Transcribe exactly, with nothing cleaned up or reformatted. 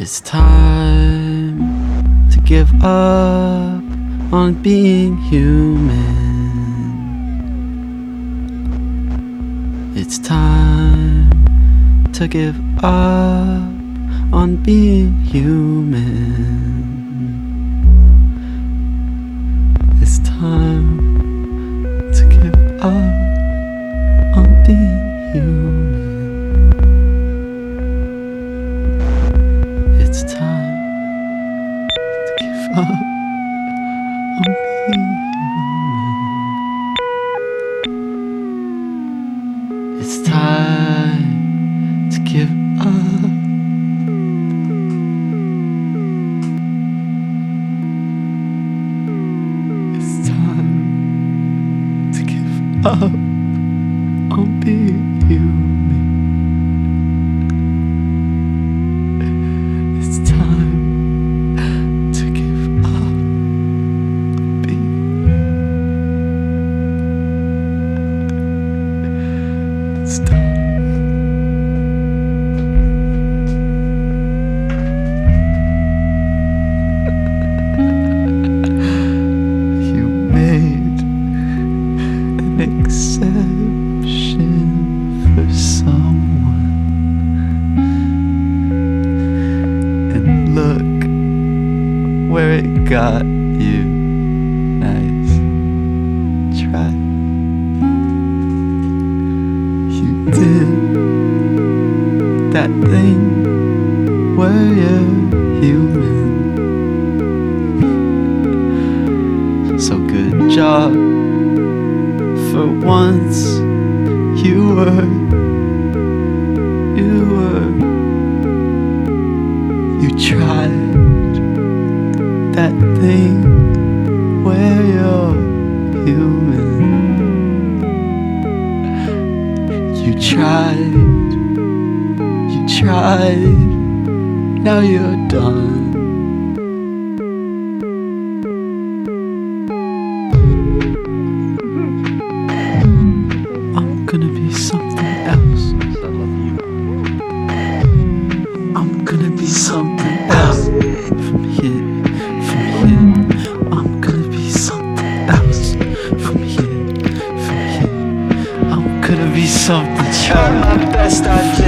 It's time to give up on being human. It's time to give up on being human. It's time to give up on being human. It's time to give up on being human. It's time to give up. It's time to give up on being human. It's time to give up being human. It's time. You made an exception for someone, and look where it got you. Nice try. You did that thing where you're human. So good job. For once you were, you were, you tried that thing where you're human. You tried, you tried, now you're done. I'm gonna be something else. I'm gonna be something else. From here, from here. I'm gonna be something else. From here, from here. I'm gonna be something. Try my best, I